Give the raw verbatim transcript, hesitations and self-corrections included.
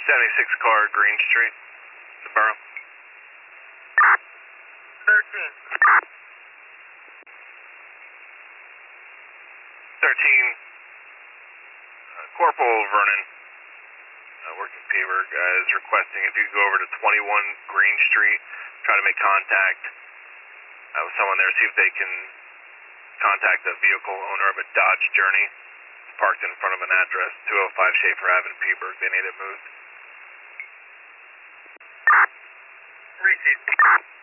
seventy-six car, Green Street, the borough. thirteen. thirteen, uh, Corporal Vernon, uh, working paver, uh, is requesting if you could go over to twenty-one Green Street, try to make contact uh, with someone there, see if they can contact the vehicle owner of a Dodge Journey. It's parked in front of an address, two oh five Schaefer Avenue, Peaburg. They need it moved. Received.